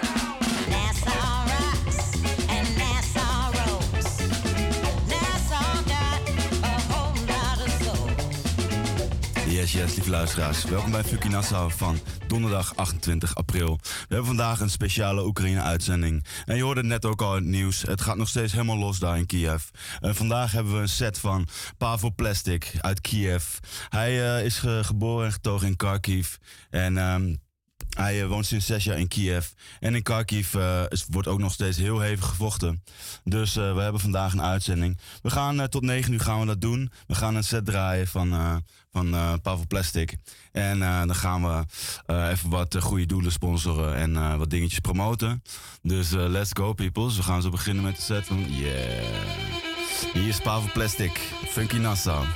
Nassau rocks and Nassau rolls. Nassau got a whole lot of soul. Yes, lieve luisteraars. Welkom bij Funky Nassau van donderdag 28 april. We hebben vandaag een speciale Oekraïne-uitzending. En je hoorde het net ook al in het nieuws. Het gaat nog steeds helemaal los daar in Kiev. Vandaag hebben we een set van Pavel Plastic uit Kiev. Hij is geboren en getogen in Kharkiv. En hij woont sinds 6 jaar in Kiev. En in Kharkiv wordt ook nog steeds heel hevig gevochten. Dus we hebben vandaag een uitzending. We gaan tot 9 uur gaan we dat doen. We gaan een set draaien van Pavel Plastic. En dan gaan we even wat goede doelen sponsoren en wat dingetjes promoten. Dus let's go peoples. We gaan zo beginnen met de set van yeah. Hier is Pavel Plastic, Funky Nassau.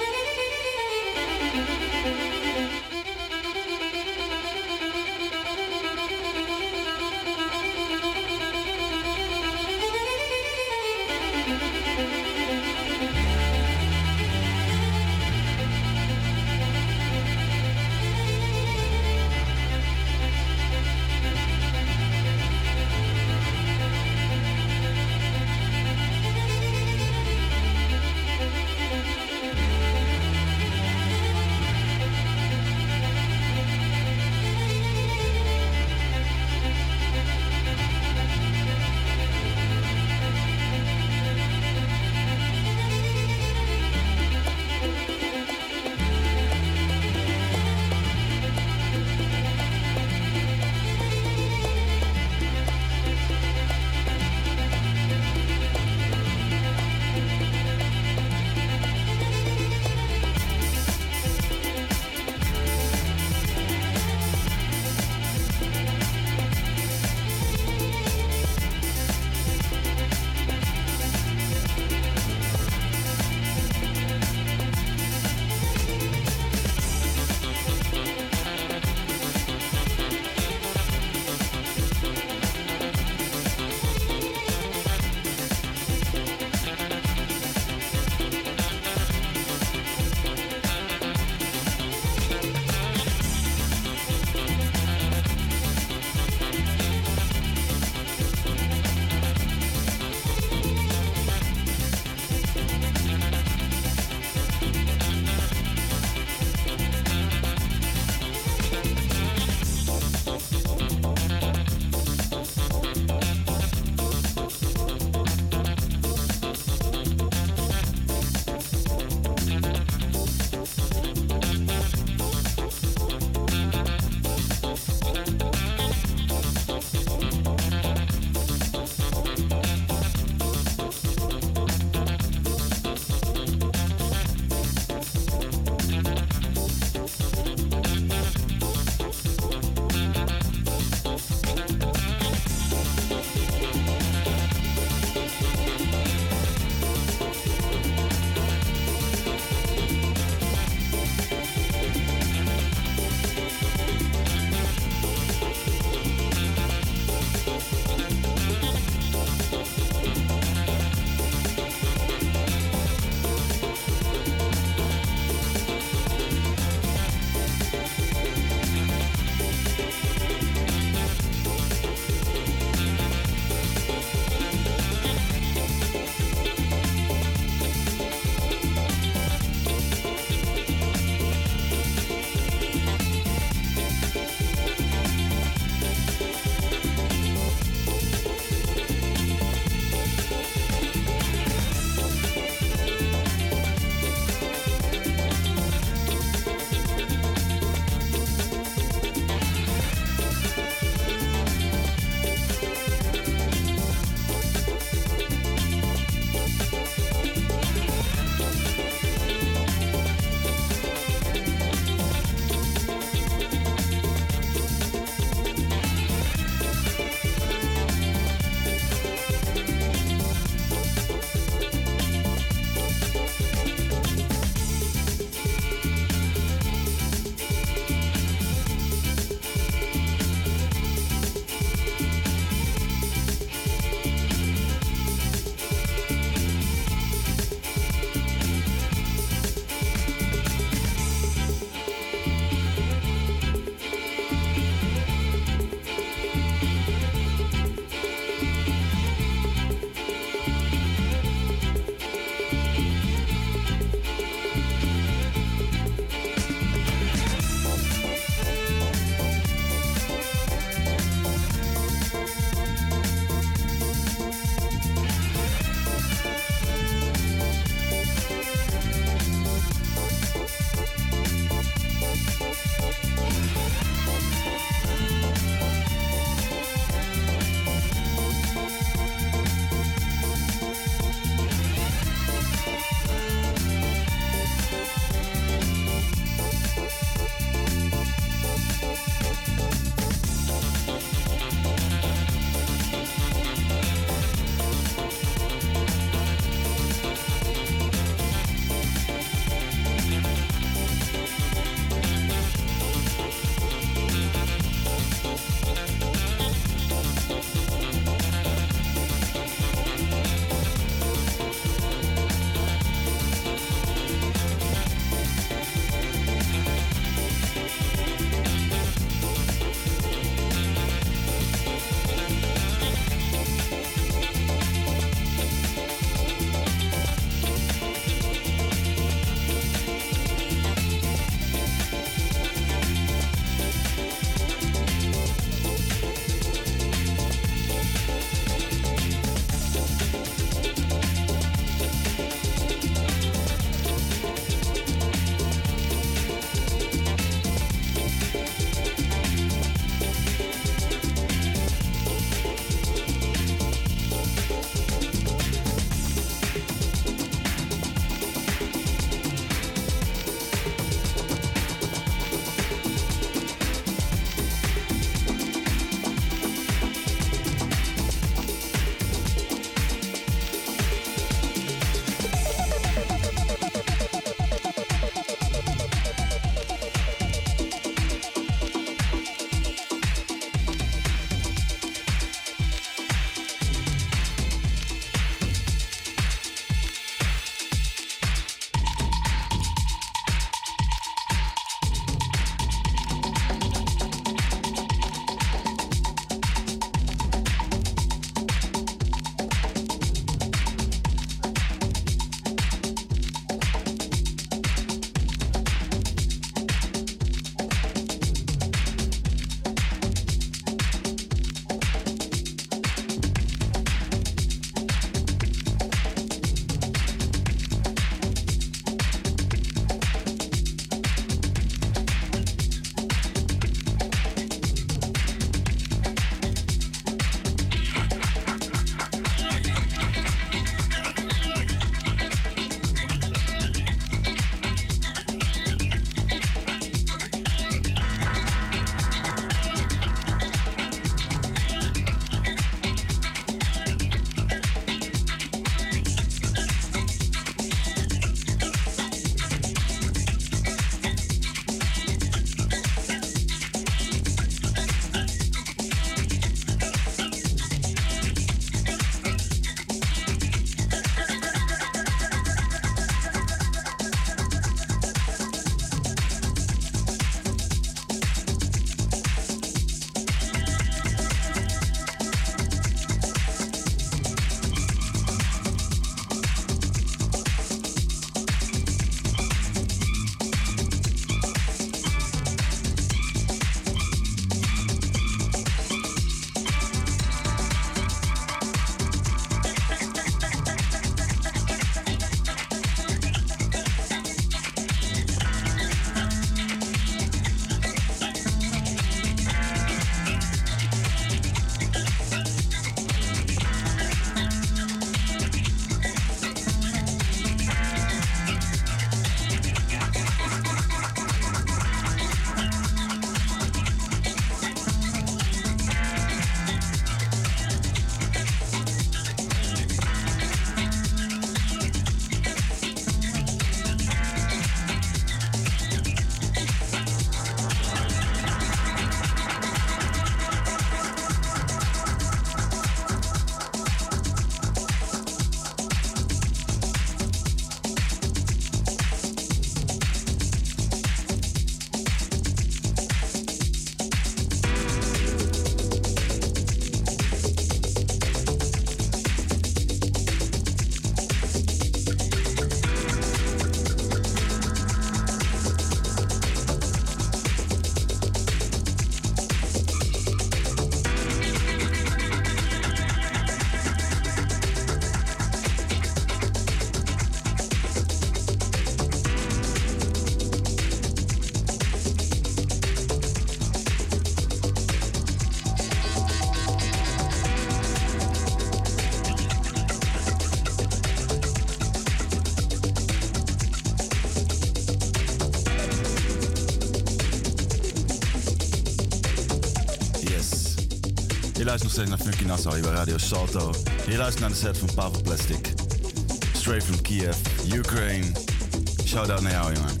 Je luistert nog steeds naar Funky Nassau hier bij Radio Salto. Je luistert naar de set van Pavel Plastic. Straight from Kiev, Ukraine. Shout-out naar jou, jongen.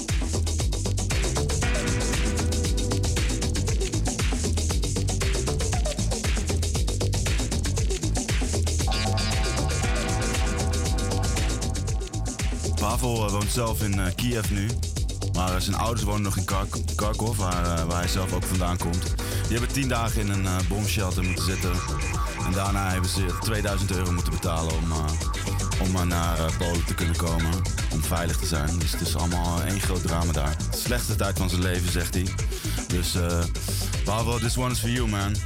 Pavel woont zelf in Kiev nu. Maar zijn ouders wonen nog in Kharkov, waar hij zelf ook vandaan komt. Die hebben 10 dagen in een bomshelter moeten zitten. En daarna hebben ze €2000 moeten betalen om naar Polen te kunnen komen. Om veilig te zijn. Dus het is allemaal één groot drama daar. De slechtste tijd van zijn leven, zegt hij. Dus Pavel, this one is for you, man.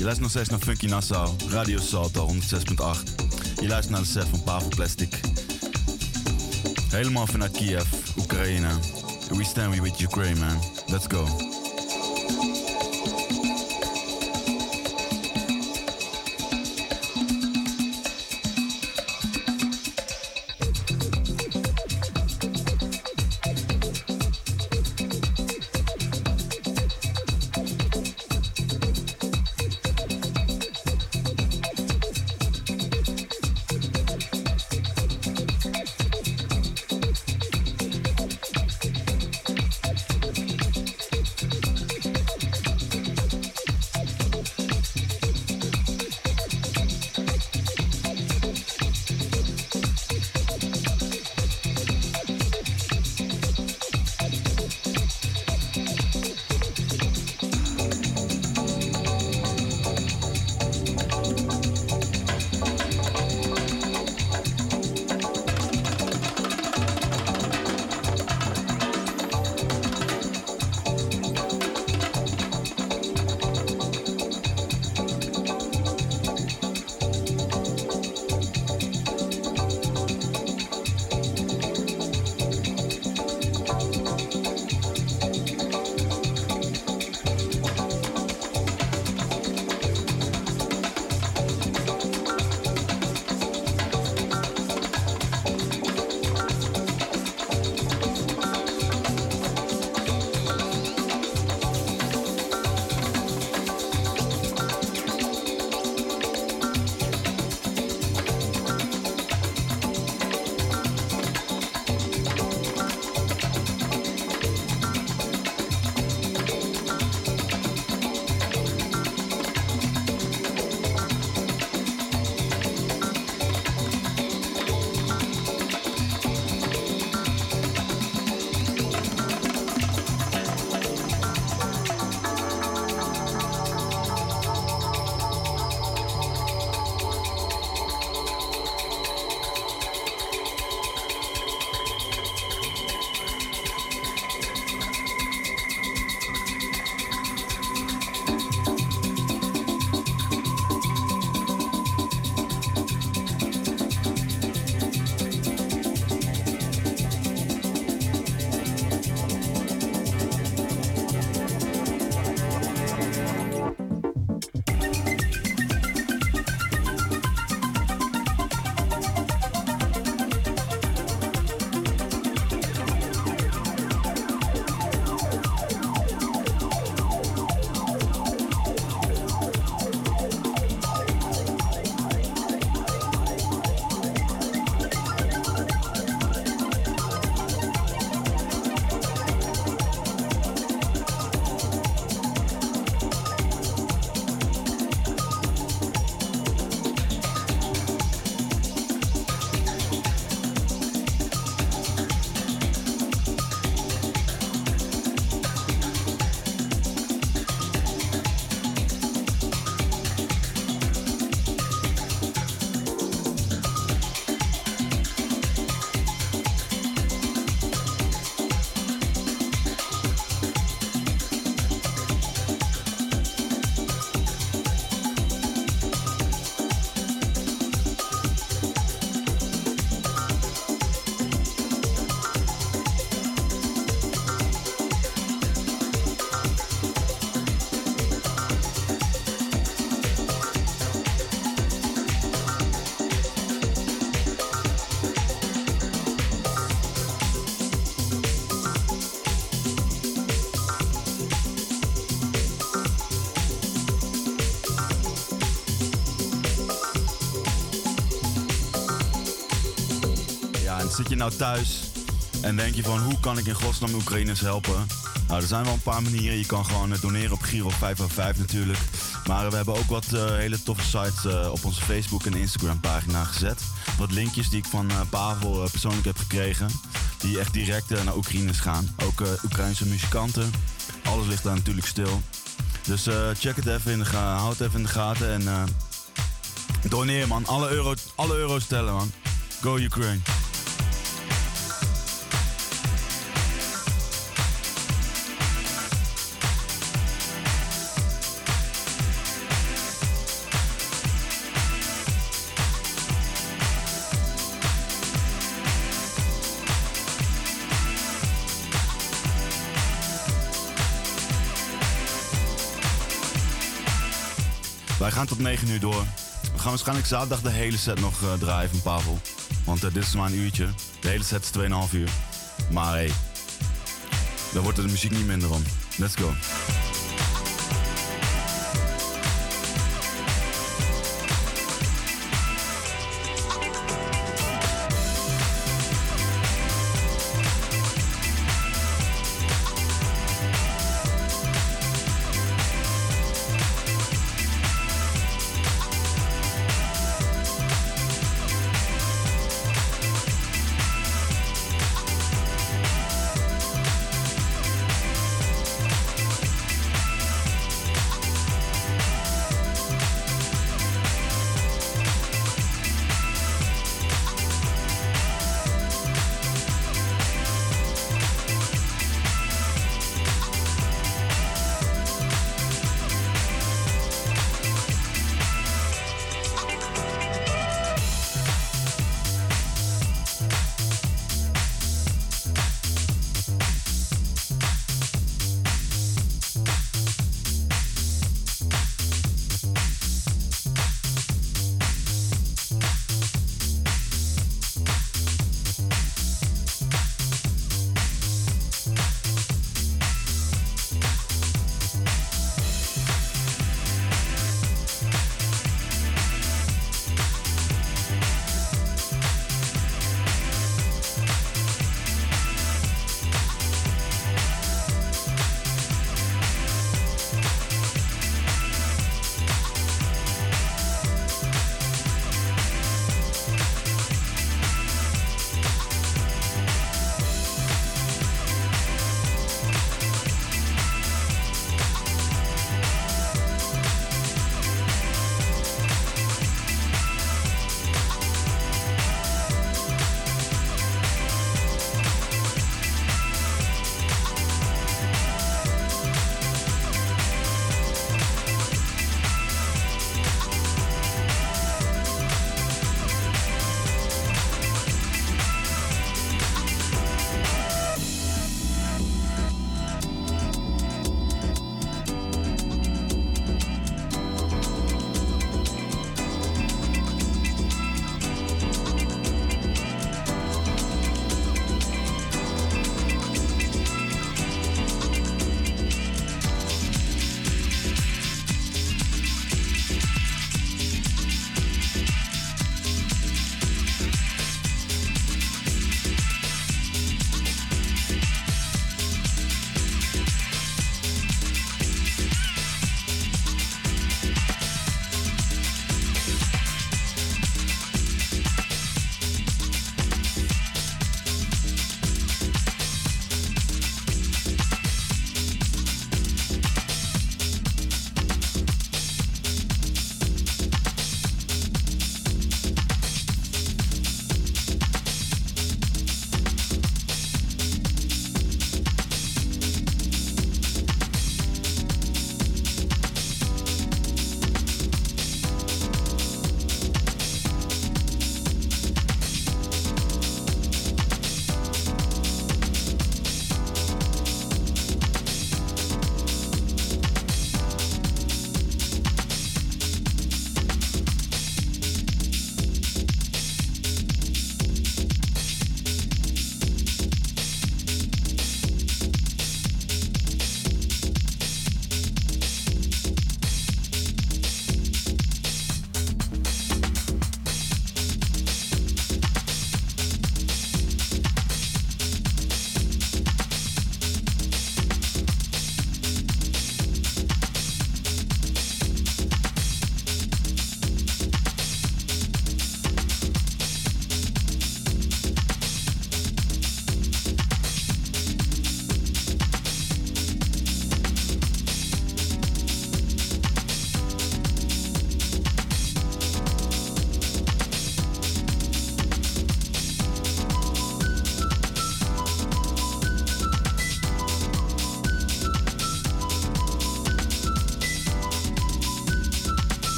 Je luistert nog steeds naar Funky Nassau, Radio Salto 106.8. Je luistert naar de set van Pavel Plastic. Helemaal vanuit Kiev, Oekraïne. We stand with Ukraine, man. Let's go. Zit je nou thuis en denk je van hoe kan ik in godsnaam Oekraïners helpen? Nou, er zijn wel een paar manieren. Je kan gewoon doneren op Giro 505 natuurlijk. Maar we hebben ook wat hele toffe sites op onze Facebook en Instagram pagina gezet. Wat linkjes die ik van Pavel persoonlijk heb gekregen. Die echt direct naar Oekraïners gaan. Ook Oekraïnse muzikanten. Alles ligt daar natuurlijk stil. Dus check het even in de gaten. Houd het even in de gaten en doneer man. Alle euro's tellen man. Go Ukraine. Wij gaan tot 9 uur door. We gaan waarschijnlijk zaterdag de hele set nog draaien van Pavel. Want dit is maar een uurtje. De hele set is 2,5 uur. Maar hey, daar wordt de muziek niet minder om. Let's go.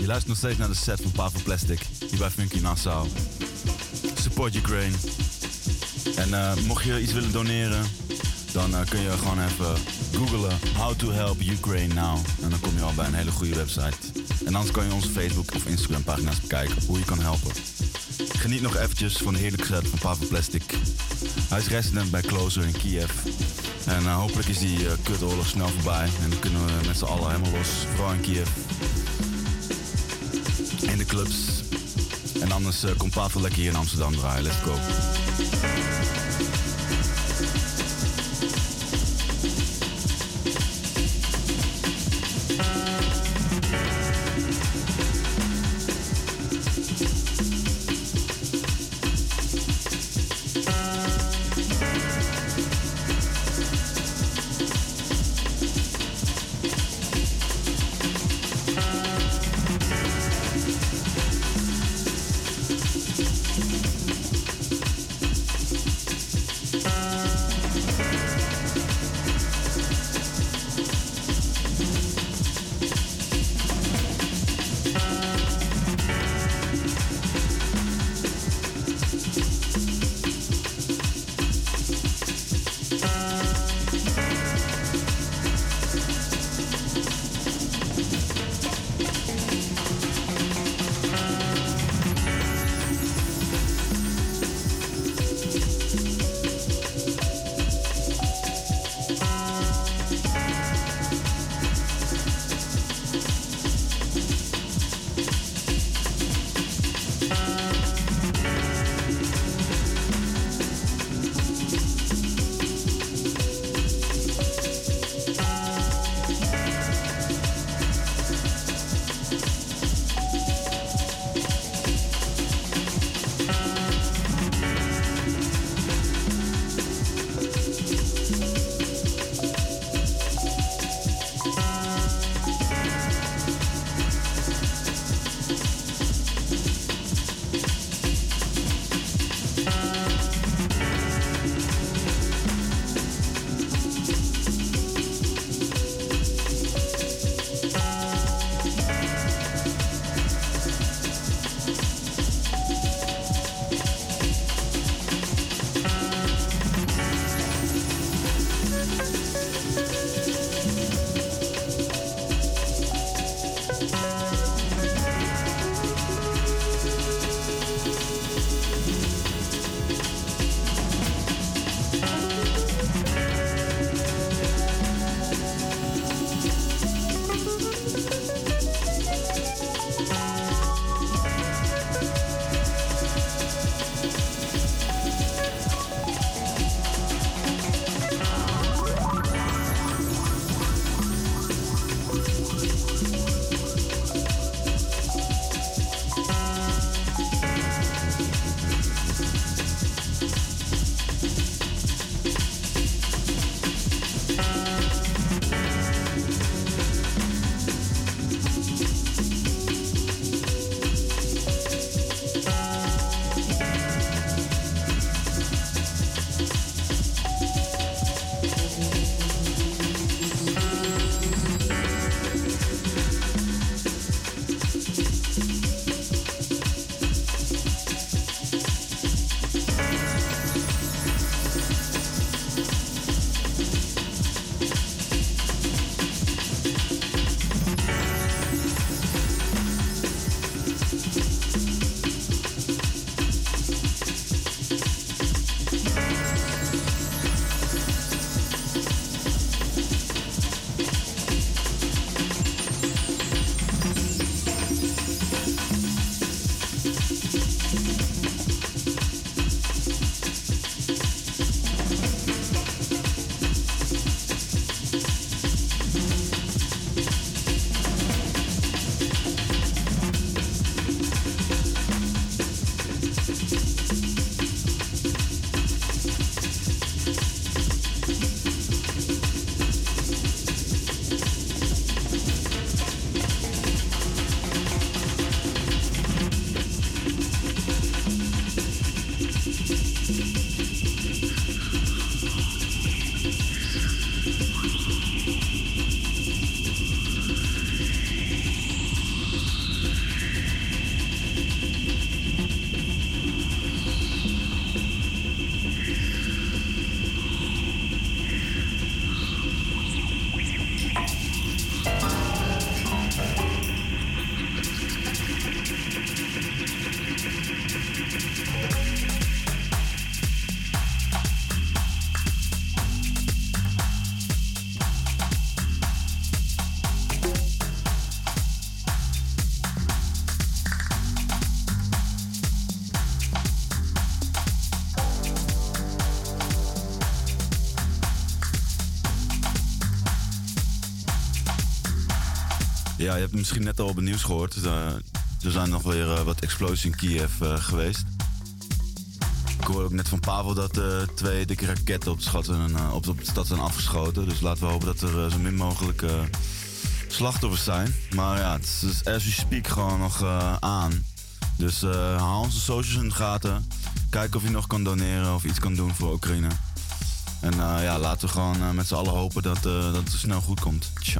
Je luistert nog steeds naar de set van Pavel Plastic hier bij Funky Nassau. Support Ukraine. En mocht je iets willen doneren, dan kun je gewoon even googlen How to Help Ukraine Now. En dan kom je al bij een hele goede website. En anders kan je onze Facebook of Instagram pagina's bekijken hoe je kan helpen. Geniet nog eventjes van de heerlijke set van Pavel Plastic. Hij is resident bij Closer in Kiev. En hopelijk is die kutoorlog snel voorbij. En dan kunnen we met z'n allen helemaal los. Vooral in Kiev. In de clubs. En anders komt Pavel lekker hier in Amsterdam draaien. Let's go. Ja, je hebt het misschien net al op het nieuws gehoord. Er zijn nog weer wat explosies in Kiev geweest. Ik hoorde ook net van Pavel dat 2 dikke raketten op de stad zijn afgeschoten. Dus laten we hopen dat er zo min mogelijk slachtoffers zijn. Maar ja, het is as we speak gewoon nog aan. Dus hou onze socials in de gaten. Kijk of je nog kan doneren of iets kan doen voor Oekraïne. En ja, laten we gewoon met z'n allen hopen dat het snel goed komt. Tja.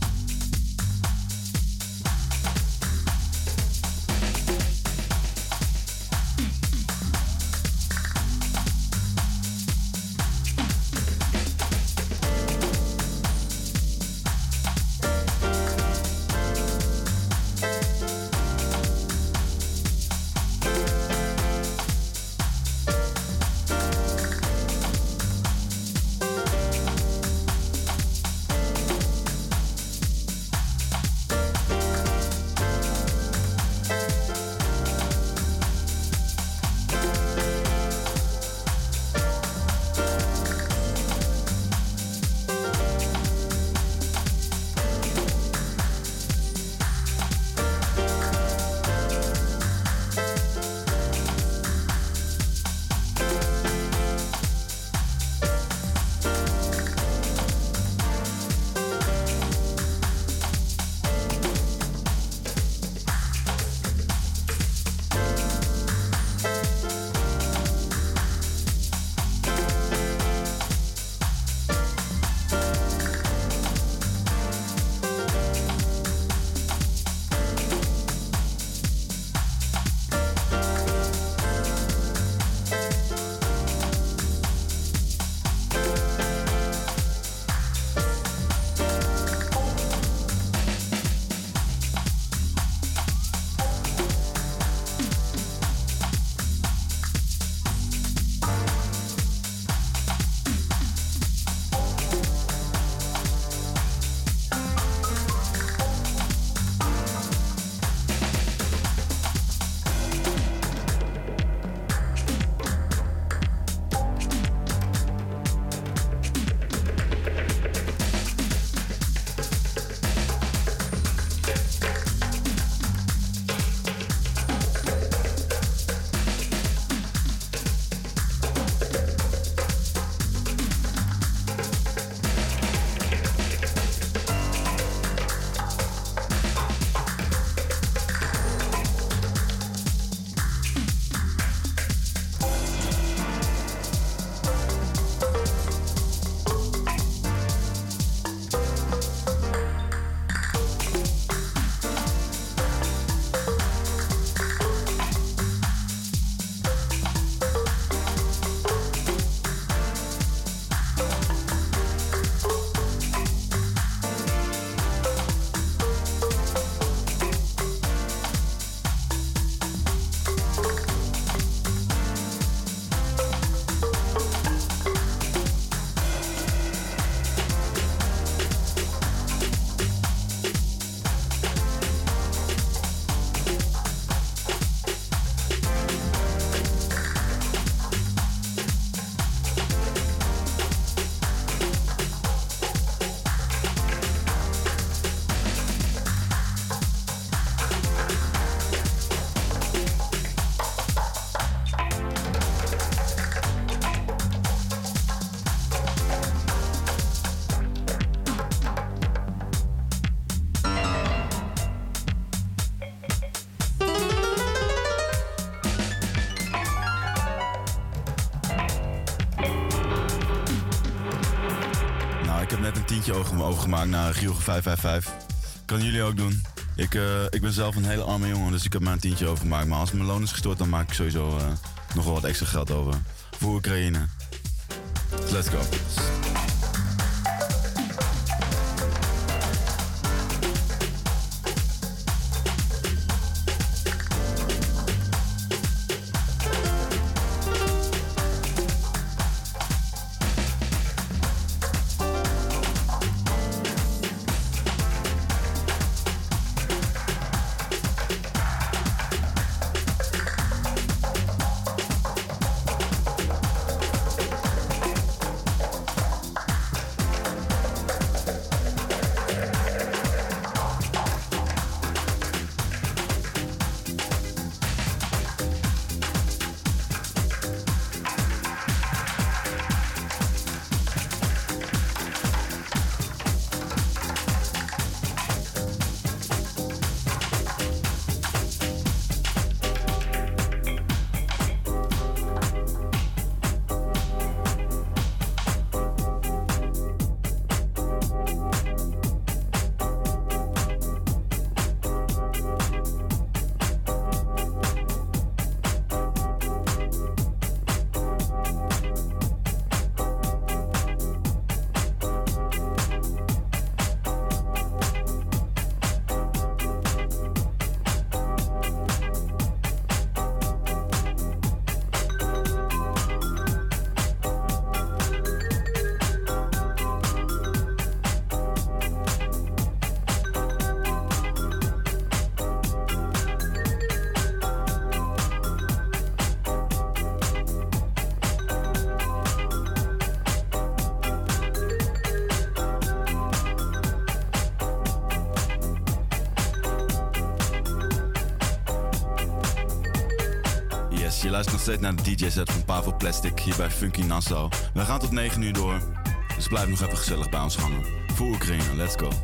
Overgemaakt naar Giel 555. Kan jullie ook doen. Ik ben zelf een hele arme jongen, dus ik heb maar een tientje overgemaakt. Maar als mijn loon is gestort, dan maak ik sowieso nog wel wat extra geld over. Voor Oekraïne. Let's go. je luistert nog steeds naar de DJ-set van Pavel Plastic hier bij Funky Nassau. We gaan tot 9 uur door, dus blijf nog even gezellig bij ons hangen. Voor Oekraïne, let's go.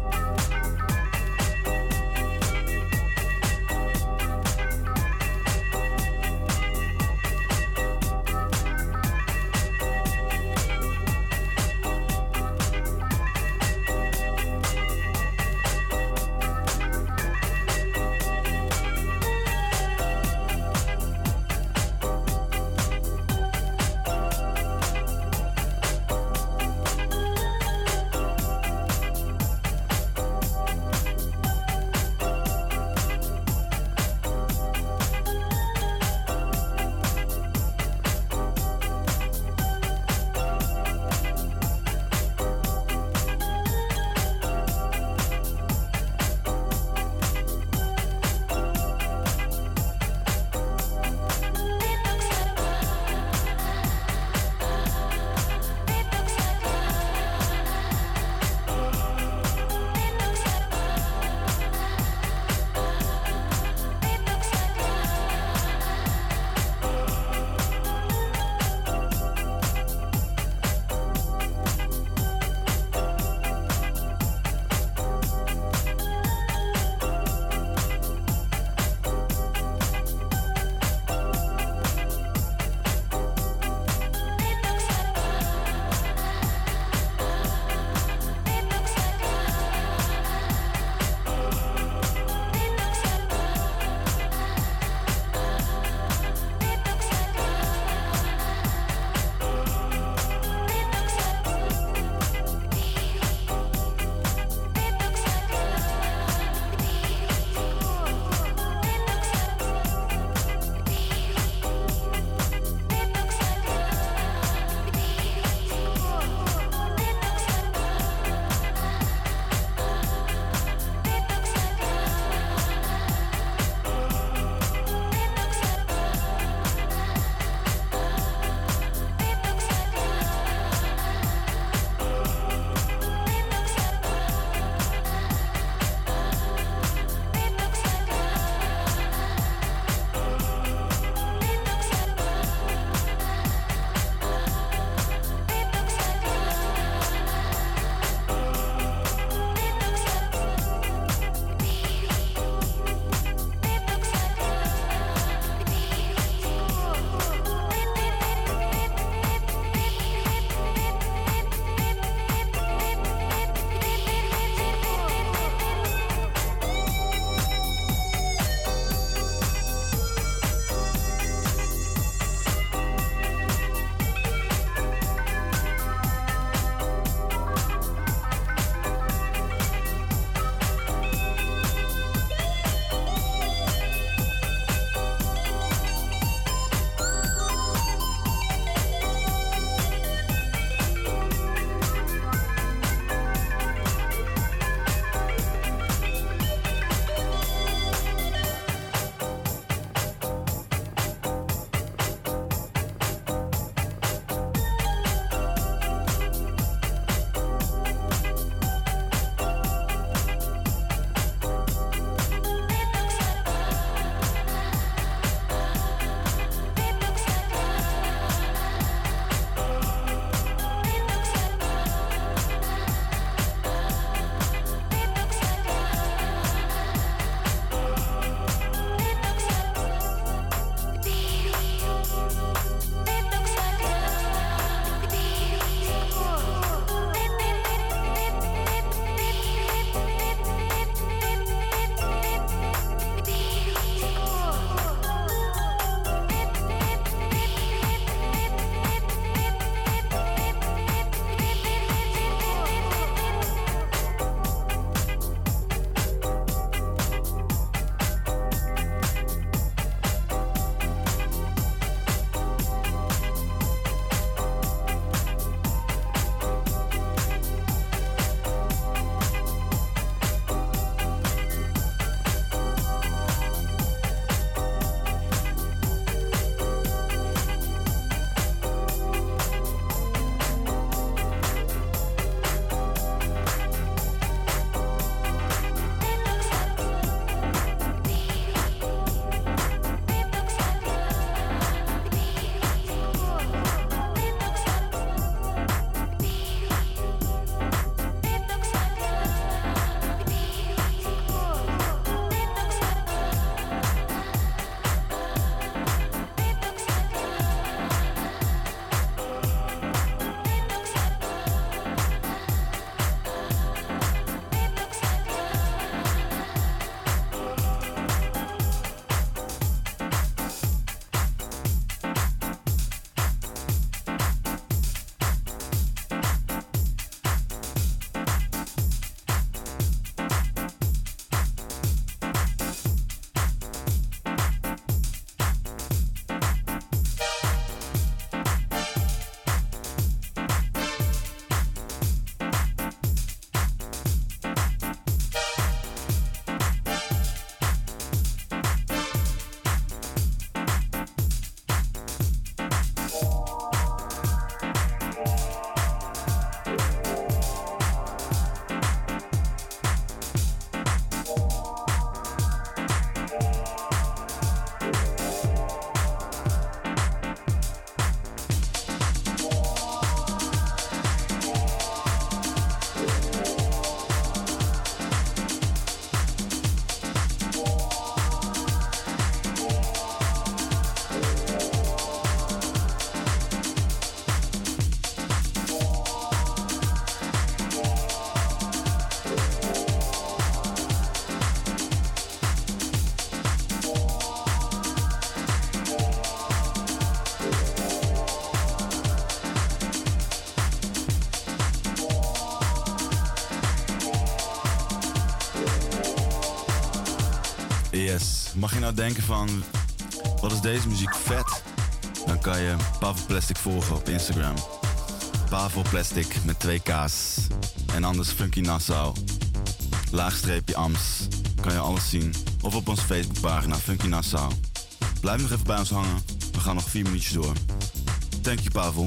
Yes. Mag je nou denken van, wat is deze muziek vet? Dan kan je Pavel Plastic volgen op Instagram. Pavel Plastic met 2 K's. En anders Funky Nassau. Laagstreepje Ams. Kan je alles zien. Of op onze Facebookpagina Funky Nassau. Blijf nog even bij ons hangen. We gaan nog 4 minuutjes door. Thank you, Pavel.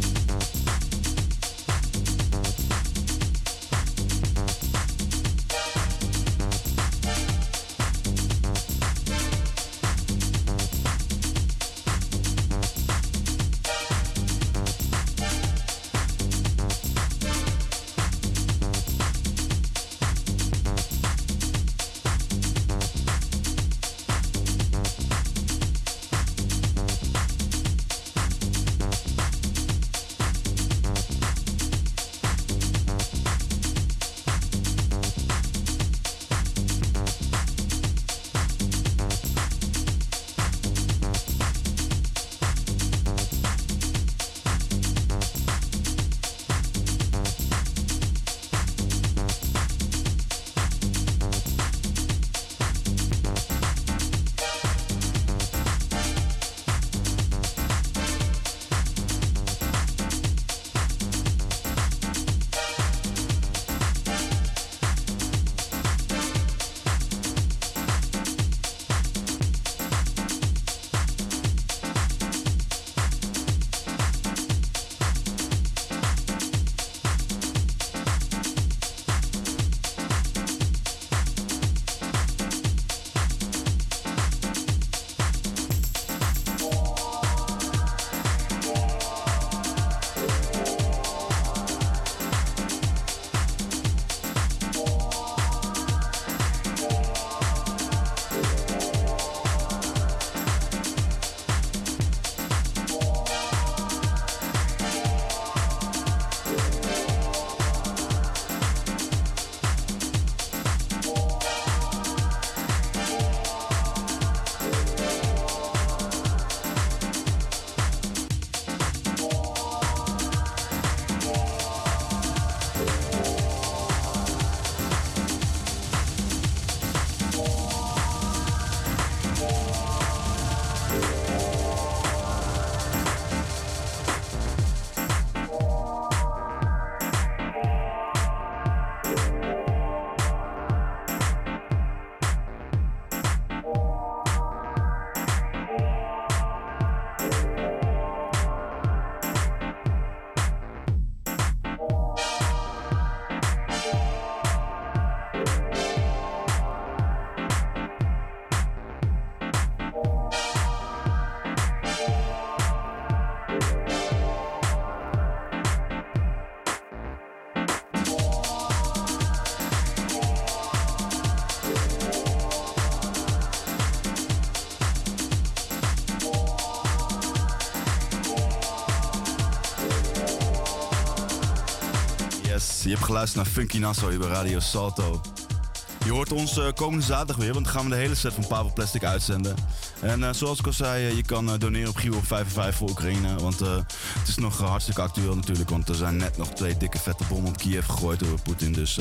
Je hebt geluisterd naar Funky Nassau hier bij Radio Salto. Je hoort ons komende zaterdag weer, want dan gaan we de hele set van Pavel Plastic uitzenden. En zoals ik al zei, je kan doneren op Giro 55 voor Oekraïne. Want het is nog hartstikke actueel natuurlijk, want er zijn net nog 2 dikke vette bommen op Kiev gegooid door Poetin. Dus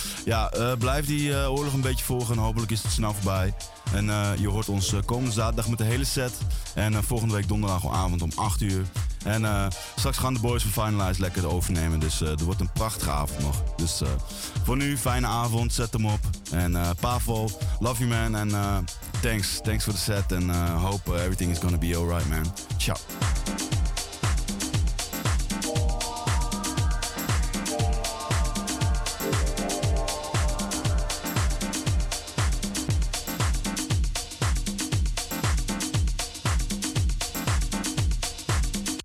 blijf die oorlog een beetje volgen en hopelijk is het snel voorbij. En je hoort ons komende zaterdag met de hele set. En volgende week donderdagavond om 8 uur. En straks gaan de boys van Finalize lekker overnemen. Dus er wordt een prachtige avond nog. Dus voor nu, fijne avond. Zet hem op. En Pavel, love you man. En thanks for the set. En hope everything is gonna be alright man. Ciao.